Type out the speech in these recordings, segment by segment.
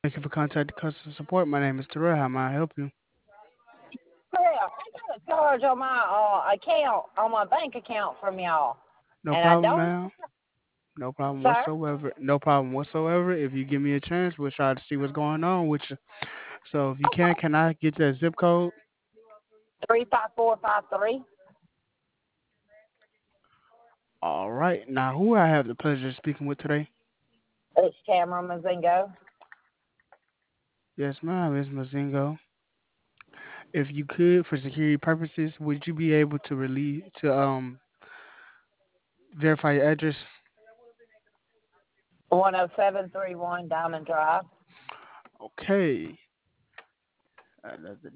Thank you for contacting customer support. My name is Terrell. How may I help you? Yeah, I got a charge on my account, on my bank account from y'all, No and I problem, don't, ma'am. No problem sir. whatsoever. No problem whatsoever. If you give me a chance, we'll try to see what's going on with you. So if you can I get that zip code? 35453. All right. Now, who I have the pleasure of speaking with today? It's Cameron Mazingo. Yes, ma'am, Ms. Mazingo. If you could, for security purposes, would you be able to verify your address? 10731 Diamond Drive. Okay. The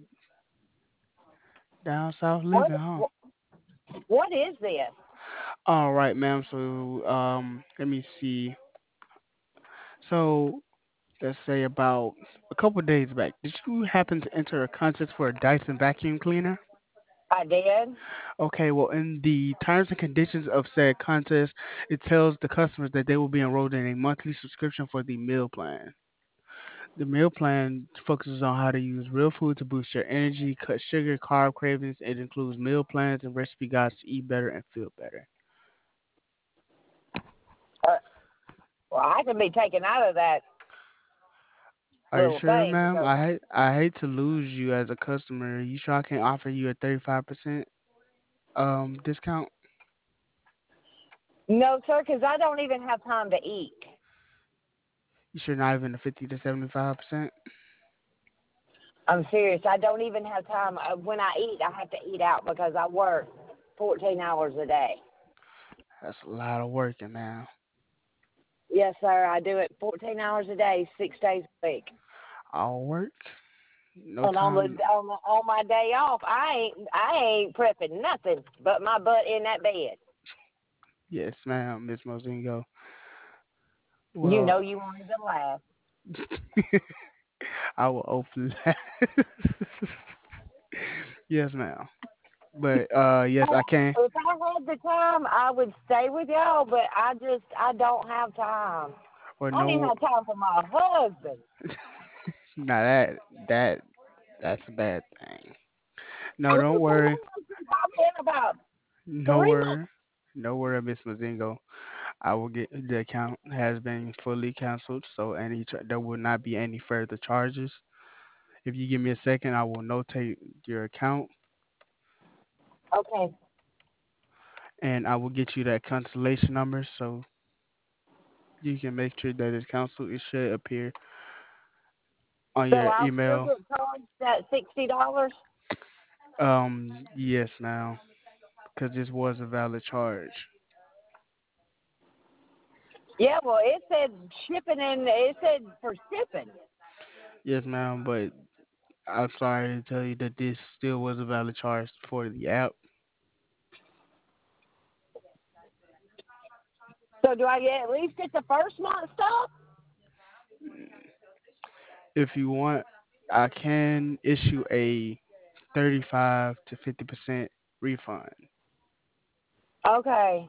down south What, living, huh? what what is this? All right, ma'am. So, let me see. So, let's say about a couple of days back, did you happen to enter a contest for a Dyson vacuum cleaner? I did. Okay, well, in the terms and conditions of said contest, it tells the customers that they will be enrolled in a monthly subscription for the meal plan. The meal plan focuses on how to use real food to boost your energy, cut sugar, carb cravings. It includes meal plans and recipe guides to eat better and feel better. Uh, well, I can be taken out of that Are you little sure, thing ma'am? because I hate to lose you as a customer. You sure I can offer you a 35% discount? no, sir, because I don't even have time to eat. You sure not even the 50 to 75%? I'm serious. I don't even have time. When I eat, I have to eat out because I work 14 hours a day. That's a lot of working, man. Yes, sir. I do it 14 hours a day, 6 days a week. All work, no And time. on my day off, I ain't prepping nothing but my butt in that bed. Yes, ma'am, Miss Mozingo. You Well, know you wanted to laugh. I will open that. Yes, ma'am. But yes, I can. If I had the time, I would stay with y'all, but I don't have time. Or I don't even no, have time for my husband. now that that's a bad thing. No, And don't he said, worry. I've been about No 3 months. worry. No worry, Miss Mozingo. I will get the account has been fully canceled, so there will not be any further charges. If you give me a second, I will notate your account Okay. and I will get you that cancellation number so you can make sure that it's canceled. It should appear on So your I'll still email. get charged that $60. Yes, now, because this was a valid charge. Yeah, well, it said shipping and it said for shipping. Yes, ma'am, but I'm sorry to tell you that this still was a valid charge for the app. So do I get at least get the first month stuff? If you want, I can issue a 35 to 50% refund. Okay.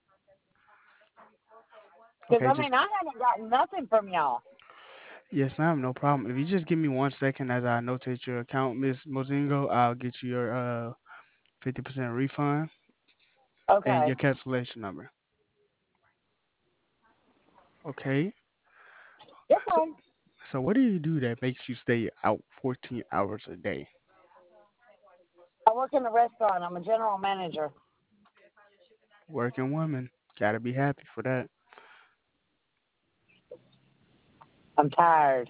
Because Okay, I just mean, I haven't gotten nothing from y'all. yes, ma'am, no problem. If you just give me 1 second as I notate your account, Miss Mozingo, I'll get you your 50% refund and Okay. your cancellation number. Okay. You're So, fine. so what do you do that makes you stay out 14 hours a day? I work in a restaurant. I'm a general manager. Working woman, gotta be happy for that. I'm tired.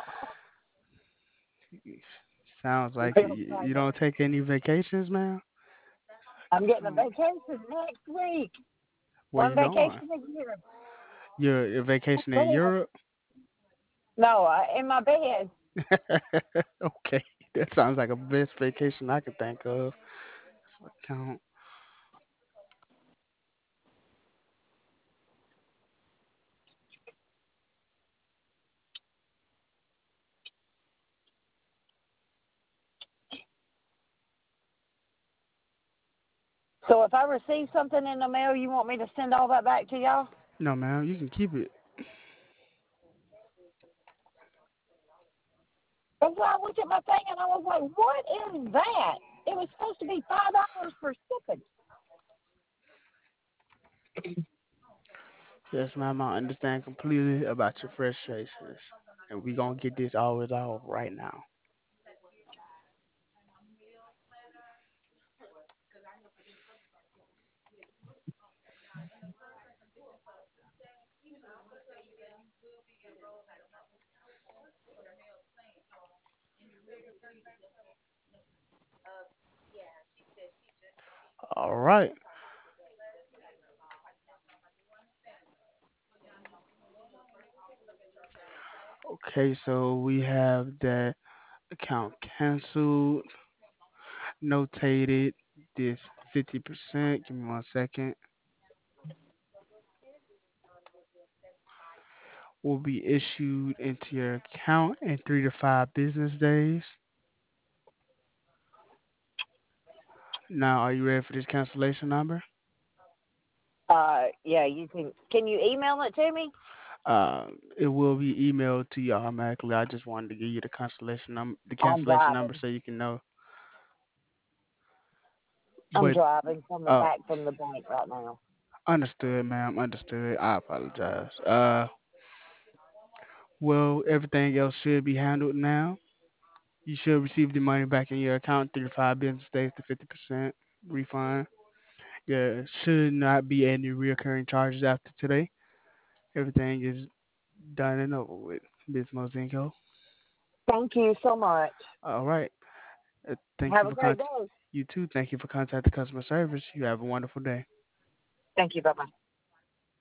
Sounds like Real you tired. don't take any vacations, man. I'm getting a Um, vacation next week. Where One you going? vacation a year. You're vacation in Europe? No, in my bed. Okay, that sounds like a best vacation I could think of. Count. So if I receive something in the mail, you want me to send all that back to y'all? No, man, you can keep it. And so I looked at my thing and I was like, what is that? It was supposed to be $5 for shipping. Yes, ma'am, I understand completely about your frustrations. And we gonna get this all resolved right now. All right. Okay, so we have that account canceled, notated this 50%. Give me 1 second. Will be issued into your account in 3 to 5 business days. Now, are you ready for this cancellation number? Yeah, you can you email it to me? It will be emailed to you automatically. I just wanted to give you the I'm cancellation number, driving. so you can know. I'm But driving coming uh, back from the bank right now. understood, ma'am. Understood. I apologize. Well, everything else should be handled now. You should receive the money back in your account 3 to 5 business days to 50% refund. There should not be any recurring charges after today. Everything is done and over with. Ms. Mozinko. Thank you so much. All right. Thank you Have a for great day. you too. Thank you for contacting customer service. You have a wonderful day. Thank you. Bye bye.